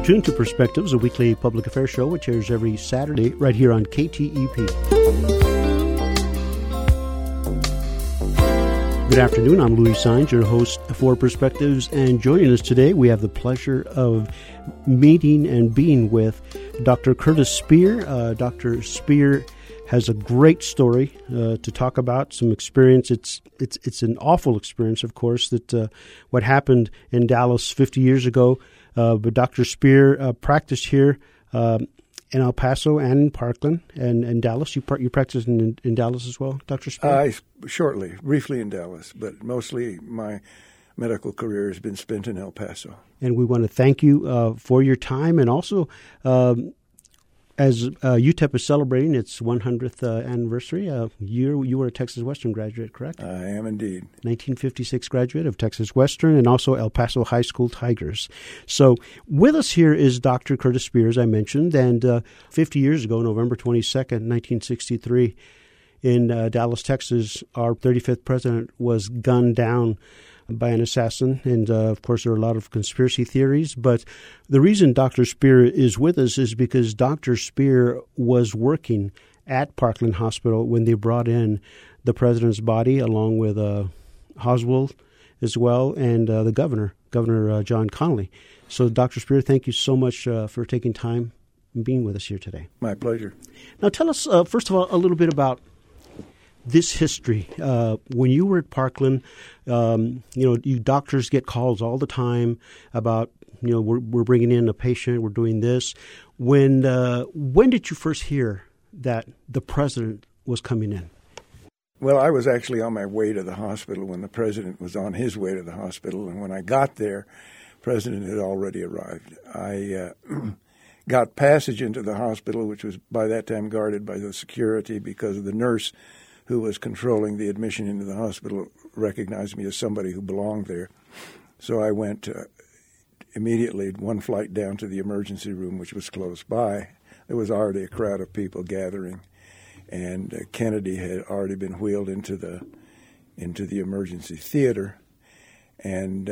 tuned to Perspectives, a weekly public affairs show which airs every Saturday right here on KTEP. Good afternoon. I'm Louis Saenz, your host for Perspectives, and joining us today, we have the pleasure of meeting and being with Dr. Curtis Speer. Dr. Speer has a great story to talk about, some experience. It's an awful experience, of course, that what happened in Dallas 50 years ago. But Dr. Speer practiced here in El Paso and in Parkland and Dallas. You practiced in Dallas as well, Dr. Speer? Briefly in Dallas, but mostly my medical career has been spent in El Paso. And we want to thank you for your time, and also as UTEP is celebrating its 100th anniversary, you were a Texas Western graduate, correct? I am indeed. 1956 graduate of Texas Western and also El Paso High School Tigers. So with us here is Dr. Curtis Speer, as I mentioned, and 50 years ago, November 22nd, 1963, in Dallas, Texas, our 35th president was gunned down by an assassin. And, of course, there are a lot of conspiracy theories. But the reason Dr. Speer is with us is because Dr. Speer was working at Parkland Hospital when they brought in the president's body, along with Oswald as well, and the Governor John Connally. So, Dr. Speer, thank you so much for taking time and being with us here today. My pleasure. Now, tell us, first of all, a little bit about this history. When you were at Parkland, you doctors get calls all the time about, we're bringing in a patient, we're doing this. When did you first hear that the president was coming in? Well, I was actually on my way to the hospital when the president was on his way to the hospital. And when I got there, the president had already arrived. I got passage into the hospital, which was by that time guarded by the security because of the nurse who was controlling the admission into the hospital recognized me as somebody who belonged there. So I went immediately one flight down to the emergency room, which was close by. There was already a crowd of people gathering, and Kennedy had already been wheeled into the emergency theater, and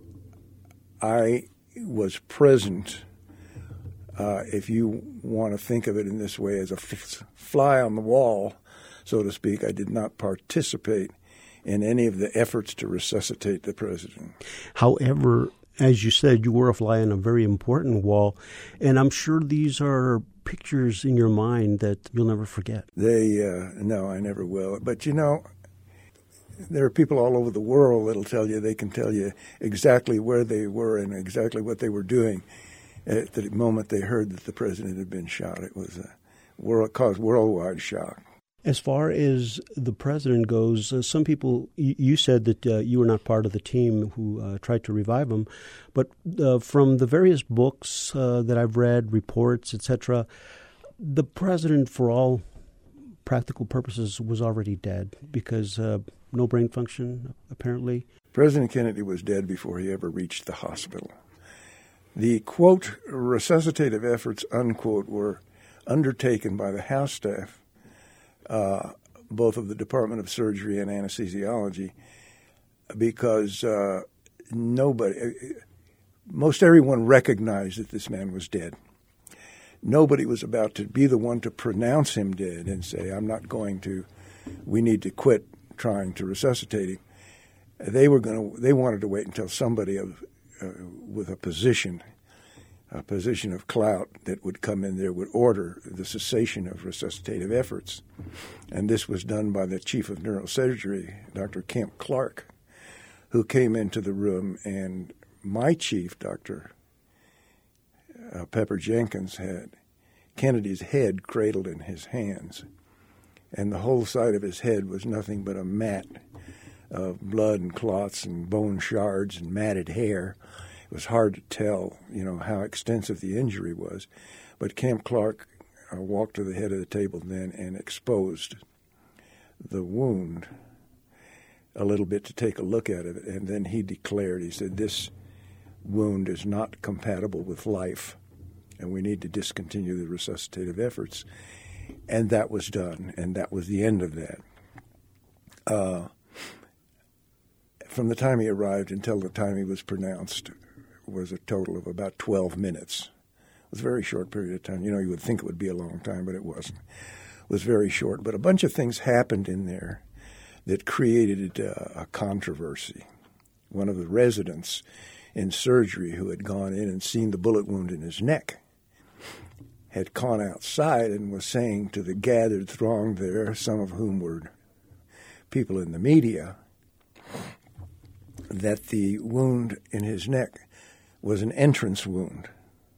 I was present. If you want to think of it in this way, as a fly on the wall, so to speak. I did not participate in any of the efforts to resuscitate the president. However, as you said, you were a fly on a very important wall, and I'm sure these are pictures in your mind that you'll never forget. No, I never will. But, there are people all over the world that'll tell you, they can tell you exactly where they were and exactly what they were doing at the moment they heard that the president had been shot. It was caused worldwide shock. As far as the president goes, some people, you said that you were not part of the team who tried to revive him, but from the various books that I've read, reports, etc., the president, for all practical purposes, was already dead because no brain function, apparently. President Kennedy was dead before he ever reached the hospital. The, quote, resuscitative efforts, unquote, were undertaken by the House staff, both of the Department of Surgery and Anesthesiology, because most everyone recognized that this man was dead. Nobody was about to be the one to pronounce him dead and say, we need to quit trying to resuscitate him. They wanted to wait until somebody with a position of clout that would come in there would order the cessation of resuscitative efforts. And this was done by the chief of neurosurgery, Dr. Kemp Clark, who came into the room, and my chief, Dr. Pepper Jenkins, had Kennedy's head cradled in his hands. And the whole side of his head was nothing but a mat of blood and clots and bone shards and matted hair. It was hard to tell, how extensive the injury was. But Kemp Clark walked to the head of the table then and exposed the wound a little bit to take a look at it. And then he said, this wound is not compatible with life, and we need to discontinue the resuscitative efforts. And that was done, and that was the end of that. From the time he arrived until the time he was pronounced was a total of about 12 minutes. was a very short period of time. You would think it would be a long time, but it wasn't. It was very short. But a bunch of things happened in there that created a controversy. One of the residents in surgery who had gone in and seen the bullet wound in his neck had gone outside and was saying to the gathered throng there, some of whom were people in the media, that the wound in his neck was an entrance wound.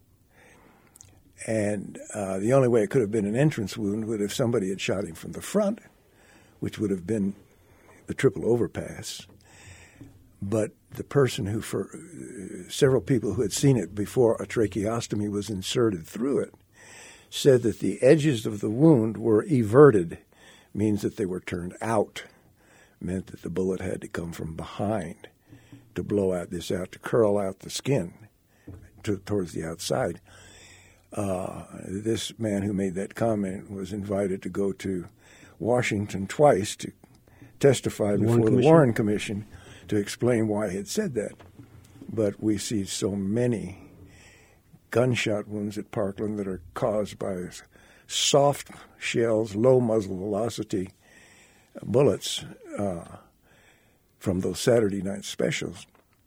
And the only way it could have been an entrance wound would if somebody had shot him from the front, which would have been the triple overpass. But the person several people who had seen it before a tracheostomy was inserted through it, said that the edges of the wound were everted, means that they were turned out, meant that the bullet had to come from behind to blow to curl out the skin towards the outside. This man who made that comment was invited to go to Washington twice to testify before the Warren Commission to explain why he had said that. But we see so many gunshot wounds at Parkland that are caused by soft shells, low muzzle velocity bullets from those Saturday night specials.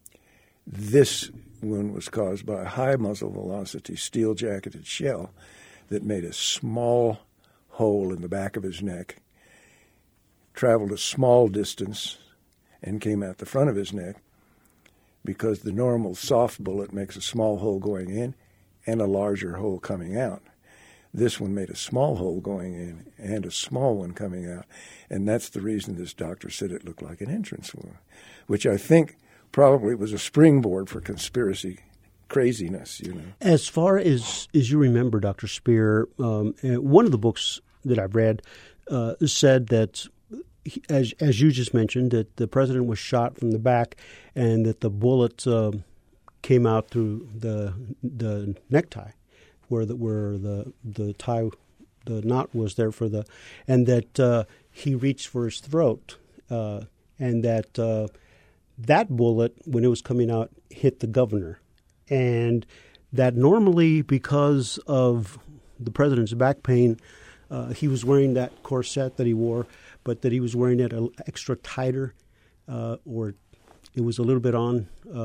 This wound was caused by a high muzzle velocity steel-jacketed shell that made a small hole in the back of his neck, traveled a small distance, and came out the front of his neck, because the normal soft bullet makes a small hole going in and a larger hole coming out. This one made a small hole going in and a small one coming out, and that's the reason this doctor said it looked like an entrance wound, which I think probably was a springboard for conspiracy craziness. As far as you remember, Dr. Spear, one of the books that I've read said that, as you just mentioned, that the president was shot from the back and that the bullet came out through the necktie, where the tie, the knot was there and that he reached for his throat, and that that bullet, when it was coming out, hit the governor, and that normally, because of the president's back pain, he was wearing that corset that he wore, but that he was wearing it extra tighter, or it was a little bit on,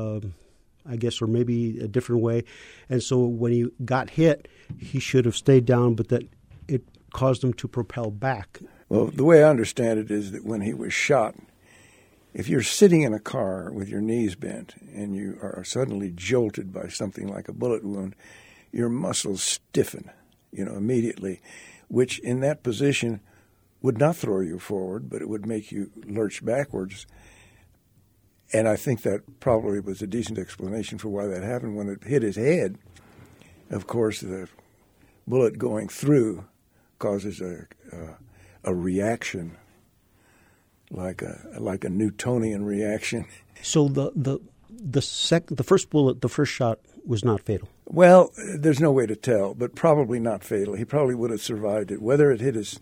I guess, or maybe a different way. And so when he got hit, he should have stayed down, but that it caused him to propel back. Well, the way I understand it is that when he was shot, if you're sitting in a car with your knees bent and you are suddenly jolted by something like a bullet wound, your muscles stiffen, immediately, which in that position would not throw you forward, but it would make you lurch backwards. And I think that probably was a decent explanation for why that happened. When it hit his head, of course, the bullet going through causes a reaction, like a Newtonian reaction. So the first bullet, the first shot, was not fatal. Well, there's no way to tell, but probably not fatal. He probably would have survived it. Whether it hit his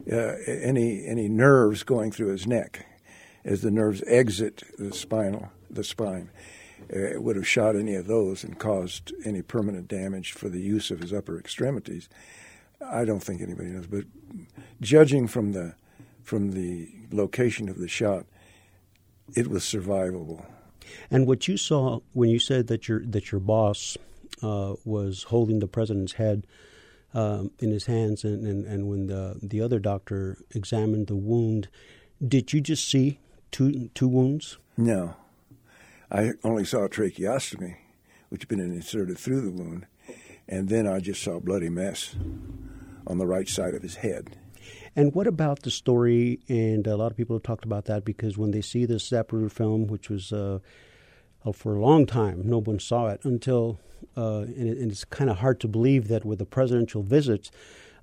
any nerves going through his neck, as the nerves exit the spine, it would have shot any of those and caused any permanent damage for the use of his upper extremities. I don't think anybody knows, but judging from the location of the shot, it was survivable. And what you saw when you said that your boss was holding the president's head in his hands, and when the other doctor examined the wound, did you just see two wounds? No. I only saw a tracheostomy, which had been inserted through the wound, and then I just saw a bloody mess on the right side of his head. And what about the story? And a lot of people have talked about that because when they see this Zapruder film, which was for a long time, no one saw it until, and it's kind of hard to believe that with the presidential visits,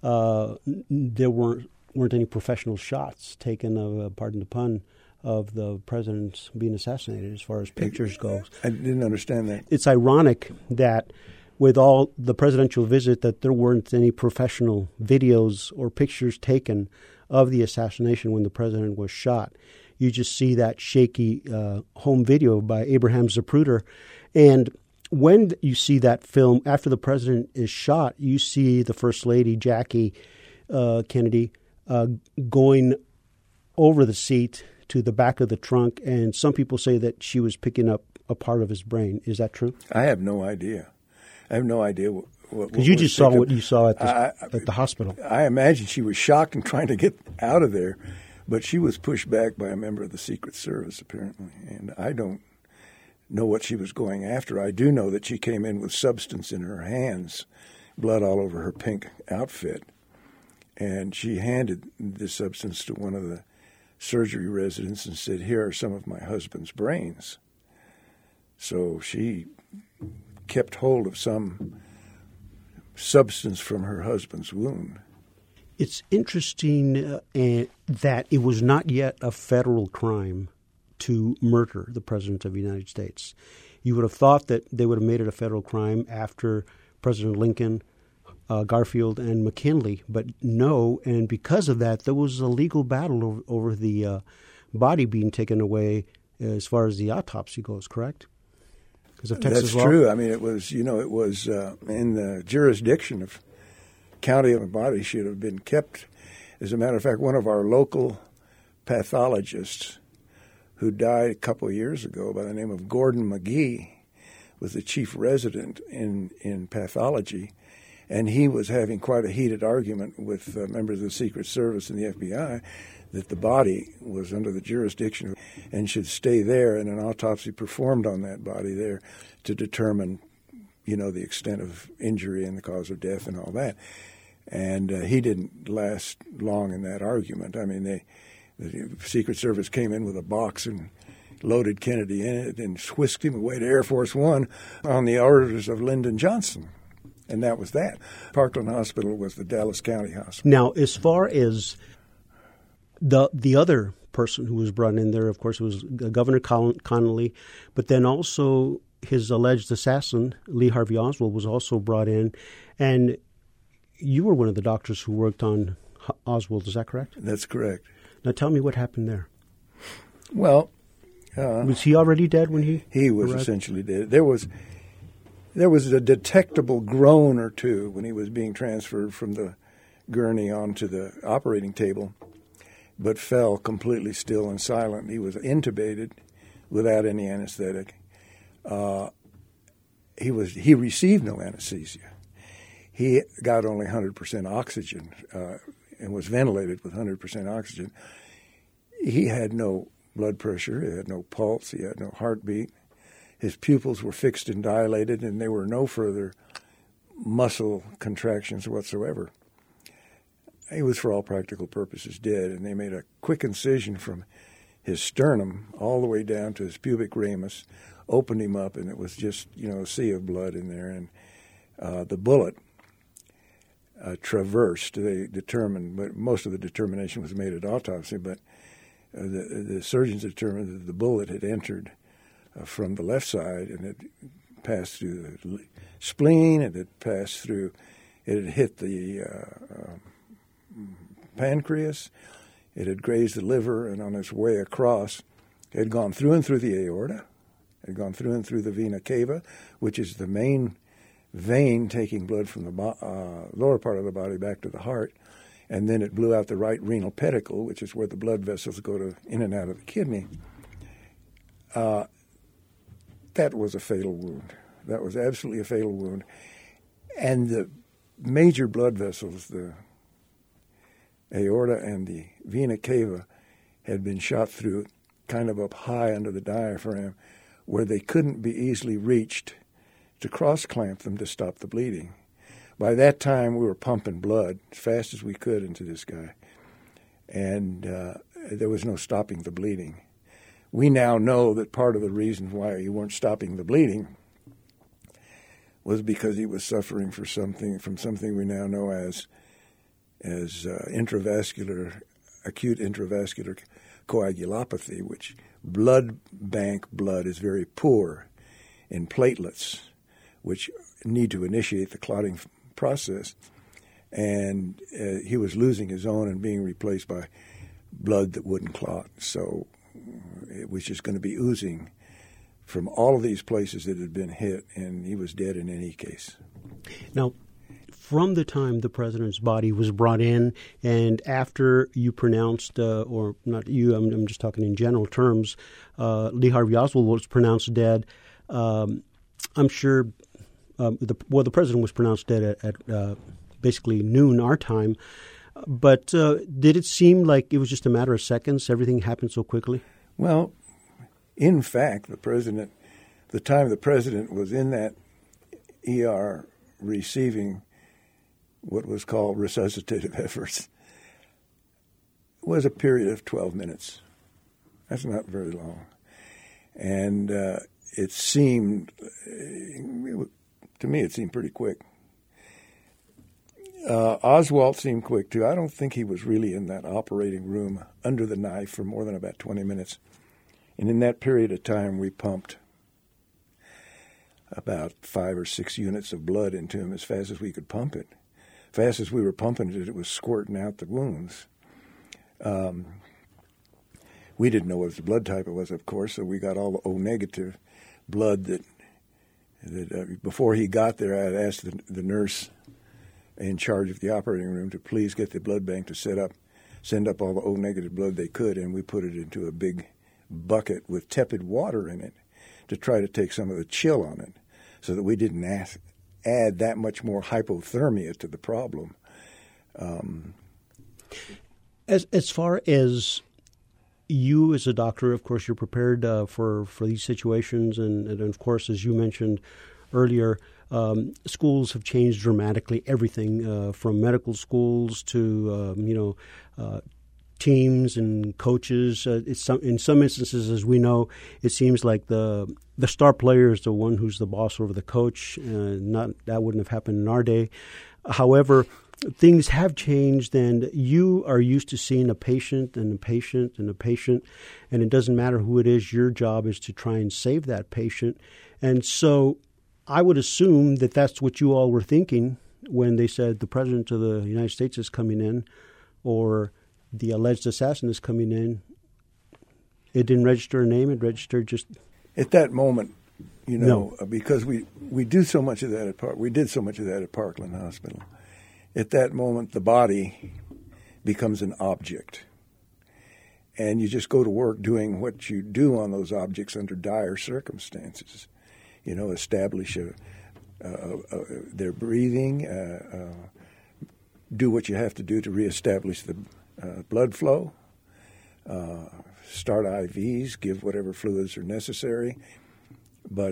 there weren't any professional shots taken of, pardon the pun, of the president being assassinated as far as pictures go. I didn't understand that. It's ironic that with all the presidential visit that there weren't any professional videos or pictures taken of the assassination when the president was shot. You just see that shaky home video by Abraham Zapruder. And when you see that film, after the president is shot, you see the First Lady, Jackie Kennedy, going over the seat to the back of the trunk, and some people say that she was picking up a part of his brain. Is that true? I have no idea. I have no idea what because you just saw what you saw at the hospital. I imagine she was shocked and trying to get out of there, but she was pushed back by a member of the Secret Service, apparently, and I don't know what she was going after. I do know that she came in with substance in her hands, blood all over her pink outfit, and she handed this substance to one of the surgery residents and said, "Here are some of my husband's brains." So she kept hold of some substance from her husband's wound. It's interesting that it was not yet a federal crime to murder the President of the United States. You would have thought that they would have made it a federal crime after President Lincoln, Garfield, and McKinley, but no, and because of that, there was a legal battle over the body being taken away as far as the autopsy goes, correct? Because of Texas law? That's true. I mean, it was in the jurisdiction of county of the body should have been kept. As a matter of fact, one of our local pathologists who died a couple of years ago by the name of Gordon McGee was the chief resident in pathology, and he was having quite a heated argument with members of the Secret Service and the FBI that the body was under the jurisdiction and should stay there, and an autopsy performed on that body there to determine, the extent of injury and the cause of death and all that. And he didn't last long in that argument. I mean, the Secret Service came in with a box and loaded Kennedy in it and whisked him away to Air Force One on the orders of Lyndon Johnson. And that was that. Parkland Hospital was the Dallas County Hospital. Now, as far as the other person who was brought in there, of course, was Governor Connolly, but then also his alleged assassin, Lee Harvey Oswald, was also brought in. And you were one of the doctors who worked on Oswald, is that correct? That's correct. Now tell me what happened there. Well, was he already dead when he was arrived? Essentially dead. There was a detectable groan or two when he was being transferred from the gurney onto the operating table, but fell completely still and silent. He was intubated without any anesthetic. He received no anesthesia. He got only 100% oxygen and was ventilated with 100% oxygen. He had no blood pressure. He had no pulse. He had no heartbeat. His pupils were fixed and dilated, and there were no further muscle contractions whatsoever. He was, for all practical purposes, dead, and they made a quick incision from his sternum all the way down to his pubic ramus, opened him up, and it was just, a sea of blood in there. And the bullet traversed. They determined, but most of the determination was made at autopsy, but the surgeons determined that the bullet had entered from the left side, and it passed through the spleen, and it had hit the pancreas, it had grazed the liver, and on its way across, it had gone through and through the aorta, it had gone through and through the vena cava, which is the main vein taking blood from the lower part of the body back to the heart, and then it blew out the right renal pedicle, which is where the blood vessels go in and out of the kidney. That was a fatal wound. That was absolutely a fatal wound. And the major blood vessels, the aorta and the vena cava, had been shot through kind of up high under the diaphragm where they couldn't be easily reached to cross-clamp them to stop the bleeding. By that time, we were pumping blood as fast as we could into this guy, and there was no stopping the bleeding. We now know that part of the reason why you weren't stopping the bleeding was because he was suffering from something we now know as acute intravascular coagulopathy, which blood bank blood is very poor in platelets, which need to initiate the clotting process. And he was losing his own and being replaced by blood that wouldn't clot. So it was just going to be oozing from all of these places that had been hit, and he was dead in any case. Now, from the time the president's body was brought in and after you pronounced, or not you, I'm just talking in general terms, Lee Harvey Oswald was pronounced dead, I'm sure, the president was pronounced dead at basically noon our time. But did it seem like it was just a matter of seconds? Everything happened so quickly? Well, in fact, the time the president was in that ER receiving what was called resuscitative efforts was a period of 12 minutes. That's not very long. And it seemed, to me, it seemed pretty quick. Oswald seemed quick, too. I don't think he was really in that operating room under the knife for more than about 20 minutes. And in that period of time, we pumped about 5 or 6 units of blood into him as fast as we could pump it. Fast as we were pumping it, it was squirting out the wounds. We didn't know what the blood type it was, of course, so we got all the O-negative blood that before he got there, I had asked the nurse in charge of the operating room to please get the blood bank to send up all the O-negative blood they could, and we put it into a big bucket with tepid water in it to try to take some of the chill on it so that we didn't add that much more hypothermia to the problem. As far as you as a doctor, of course, you're prepared for these situations, and of course, as you mentioned earlier, schools have changed dramatically. Everything from medical schools to teams and coaches. In some instances, as we know, it seems like the star player is the one who's the boss over the coach. That wouldn't have happened in our day. However, things have changed, and you are used to seeing a patient and a patient and a patient, and it doesn't matter who it is. Your job is to try and save that patient. And so I would assume that that's what you all were thinking when they said the president of the United States is coming in or the alleged assassin is coming in. It didn't register a name. It registered just... At that moment, because we do so much of that we did so much of that at Parkland Hospital. At that moment, the body becomes an object. And you just go to work doing what you do on those objects under dire circumstances. Establish their breathing, do what you have to do to reestablish the blood flow, start IVs, give whatever fluids are necessary. But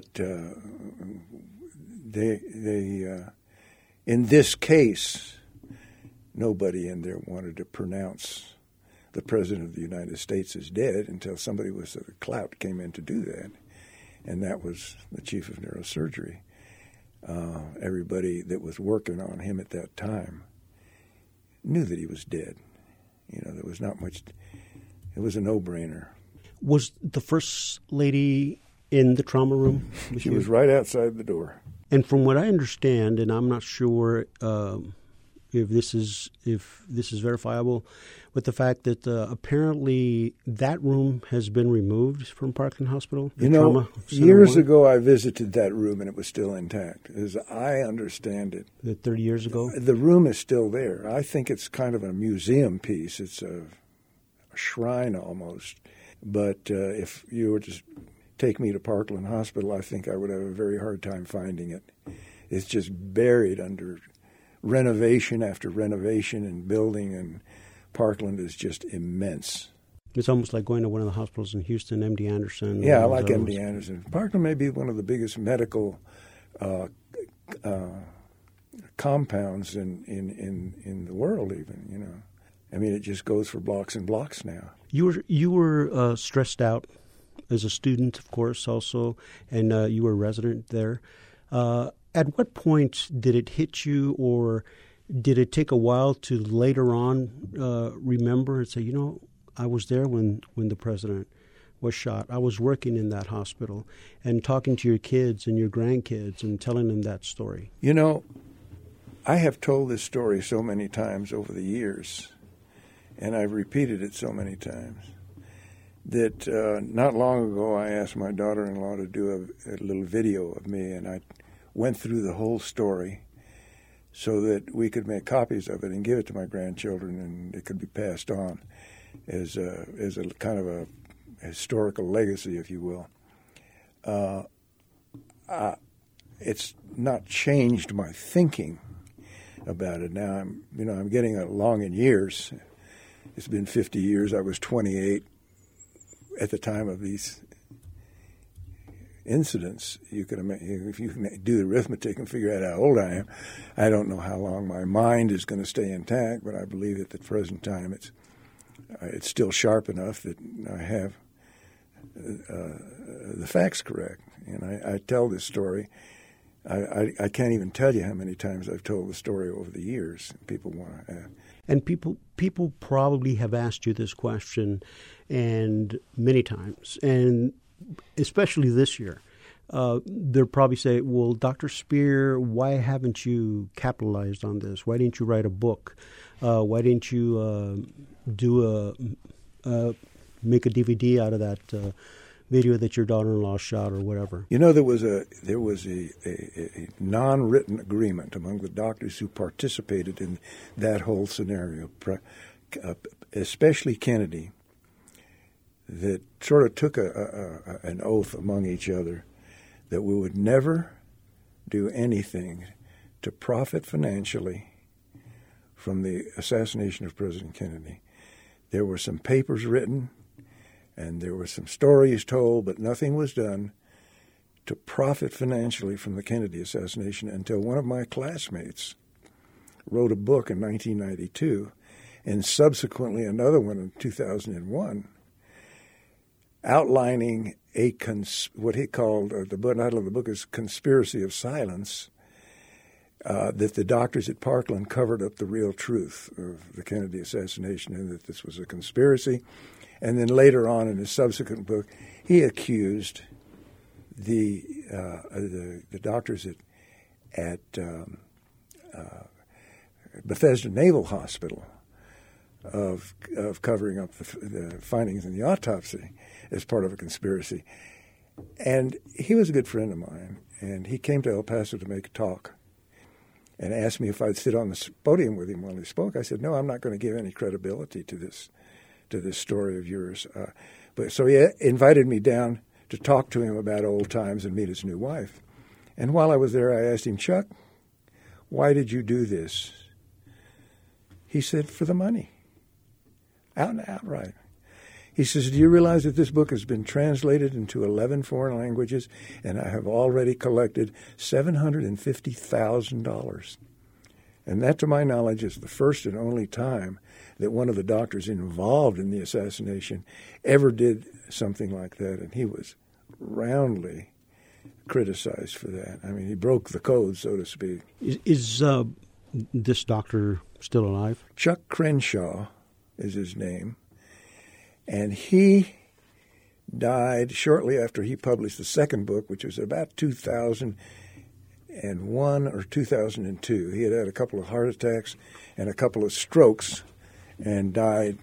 they in this case, nobody in there wanted to pronounce the President of the United States as dead until somebody with a clout came in to do that. And that was the chief of neurosurgery. Everybody that was working on him at that time knew that he was dead. There was not much. It was a no-brainer. Was the First Lady in the trauma room? She was right outside the door. And from what I understand, and I'm not sure if this is verifiable, but the fact that apparently that room has been removed from Parkland Hospital. Years ago I visited that room and it was still intact, as I understand it. 30 years ago? The room is still there. I think it's kind of a museum piece. It's a shrine almost. But if you were to take me to Parkland Hospital, I think I would have a very hard time finding it. It's just buried under renovation after renovation and building, and Parkland is just immense. It's almost like going to one of the hospitals in Houston, MD Anderson. Yeah, I like MD Anderson. Parkland may be one of the biggest medical compounds in the world even, I mean, it just goes for blocks and blocks now. You were stressed out as a student, of course, also, and you were a resident there. At what point did it hit you, or did it take a while to later on remember and say, I was there when the president was shot. I was working in that hospital and talking to your kids and your grandkids and telling them that story? I have told this story so many times over the years, and I've repeated it so many times. that not long ago I asked my daughter-in-law to do a little video of me, and I went through the whole story so that we could make copies of it and give it to my grandchildren, and it could be passed on as a kind of a historical legacy, if you will. It's not changed my thinking about it. Now I'm getting along in years. It's been 50 years. I was 28 at the time of these incidents. If you can do the arithmetic and figure out how old I am, I don't know how long my mind is going to stay intact, but I believe at the present time it's still sharp enough that I have the facts correct. And I tell this story. I can't even tell you how many times I've told the story over the years. People want to. And people probably have asked you this question, and many times, and especially this year. They'll probably say, "Well, Dr. Spear, why haven't you capitalized on this? Why didn't you write a book? Why didn't you make a DVD out of that video that your daughter-in-law shot or whatever?" You know, there was a non-written agreement among the doctors who participated in that whole scenario, especially Kennedy, that sort of took an oath among each other that we would never do anything to profit financially from the assassination of President Kennedy. There were some papers written, and there were some stories told, but nothing was done to profit financially from the Kennedy assassination until one of my classmates wrote a book in 1992, and subsequently another one in 2001, outlining what he called, the title of the book is Conspiracy of Silence, that the doctors at Parkland covered up the real truth of the Kennedy assassination and that this was a conspiracy. And then later on in his subsequent book, he accused the doctors at Bethesda Naval Hospital of covering up the findings in the autopsy as part of a conspiracy. And he was a good friend of mine, and he came to El Paso to make a talk and asked me if I'd sit on the podium with him while he spoke. I said, "No, I'm not going to give any credibility to this story of yours." So he invited me down to talk to him about old times and meet his new wife. And while I was there, I asked him, "Chuck, why did you do this?" He said, "For the money." Outright. He says, "Do you realize that this book has been translated into 11 foreign languages, and I have already collected $750,000. And that, to my knowledge, is the first and only time that one of the doctors involved in the assassination ever did something like that." And he was roundly criticized for that. I mean, he broke the code, so to speak. Is this doctor still alive? Chuck Crenshaw is his name. And he died shortly after he published the second book, which was about 2001 or 2002. He had a couple of heart attacks and a couple of strokes and died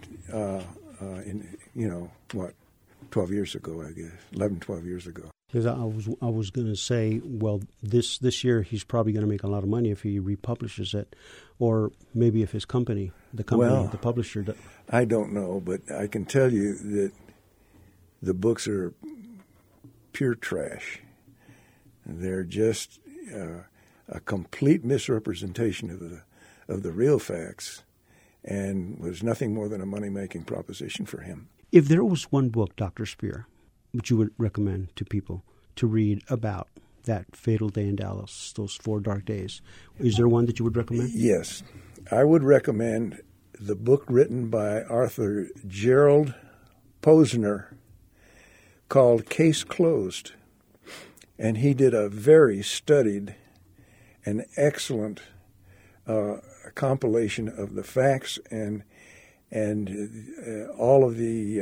12 years ago, I guess, 11, 12 years ago. Because I was going to say, well, this year he's probably going to make a lot of money if he republishes it, or maybe if his company, the publisher. I don't know, but I can tell you that the books are pure trash. They're just a complete misrepresentation of the real facts, and was nothing more than a money-making proposition for him. If there was one book, Dr. Spear, which you would recommend to people to read about that fatal day in Dallas, those 4 dark days, is there one that you would recommend? Yes. I would recommend the book written by Arthur Gerald Posner called Case Closed. And he did a very studied and excellent compilation of the facts and all of the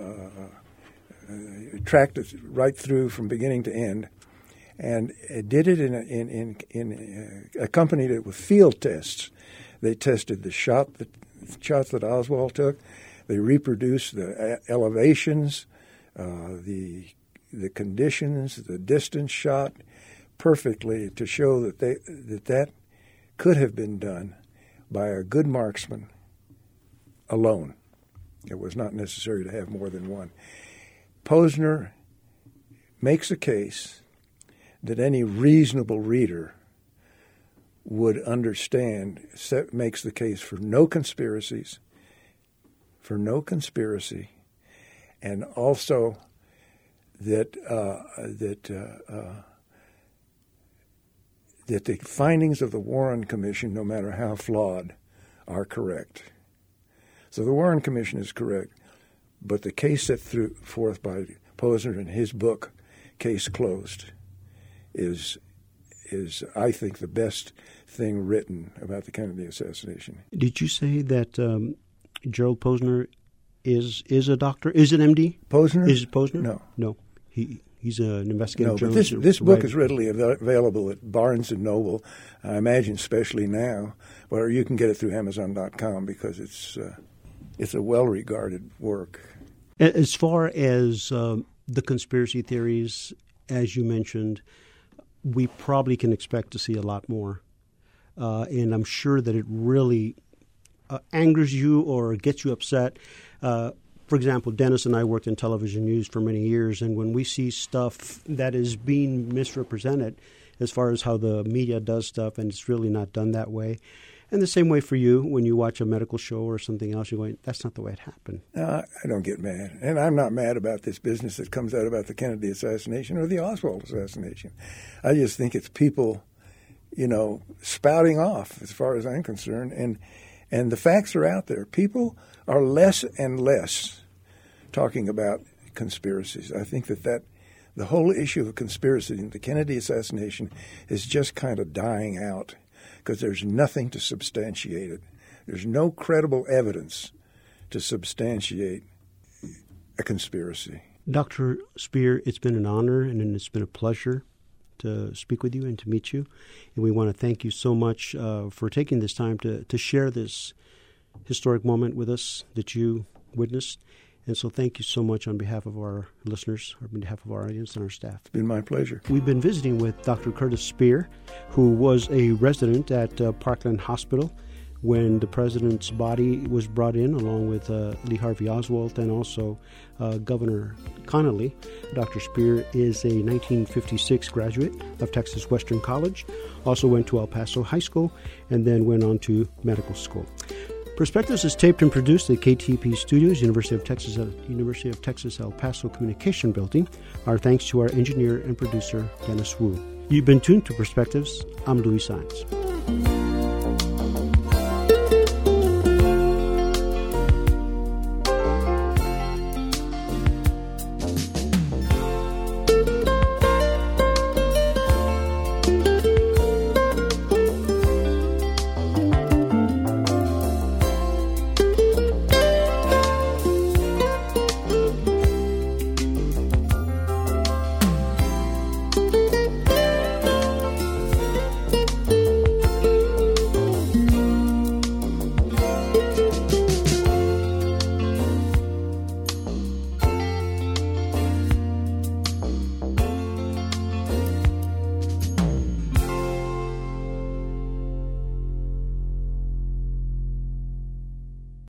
tracked it right through from beginning to end, and did it accompanied it with field tests. They tested the shots that Oswald took. They reproduced the elevations the conditions, the distance shot perfectly to show that could have been done by a good marksman alone. It was not necessary to have more than one. Posner makes a case that any reasonable reader would understand, makes the case for no conspiracy, and also that the findings of the Warren Commission, no matter how flawed, are correct. So the Warren Commission is correct, but the case set forth by Posner in his book, Case Closed, is I think the best thing written about the Kennedy assassination. Did you say that Gerald Posner is a doctor? Is an MD? Posner? Is it Posner? No. He's an investigative journalist. But this book is readily available at Barnes & Noble, I imagine especially now, where you can get it through Amazon.com because it's a well-regarded work. As far as the conspiracy theories, as you mentioned, we probably can expect to see a lot more. And I'm sure that it really angers you or gets you upset. For example, Dennis and I worked in television news for many years, and when we see stuff that is being misrepresented as far as how the media does stuff, and it's really not done that way. And the same way for you, when you watch a medical show or something else, you're going, that's not the way it happened. No, I don't get mad. And I'm not mad about this business that comes out about the Kennedy assassination or the Oswald assassination. I just think it's people, spouting off as far as I'm concerned. And the facts are out there. People are less and less talking about conspiracies. I think that the whole issue of conspiracy in the Kennedy assassination is just kind of dying out because there's nothing to substantiate it. There's no credible evidence to substantiate a conspiracy. Dr. Spear, it's been an honor and it's been a pleasure to speak with you and to meet you. And we want to thank you so much for taking this time to share this historic moment with us that you witnessed. And so thank you so much on behalf of our listeners, on behalf of our audience and our staff. It's been my pleasure. We've been visiting with Dr. Curtis Spear, who was a resident at Parkland Hospital when the president's body was brought in, along with Lee Harvey Oswald and also Governor Connolly. Dr. Spear is a 1956 graduate of Texas Western College, also went to El Paso High School, and then went on to medical school. Perspectives is taped and produced at KTP Studios, University of Texas El Paso Communication Building. Our thanks to our engineer and producer, Dennis Wu. You've been tuned to Perspectives. I'm Louis Saenz.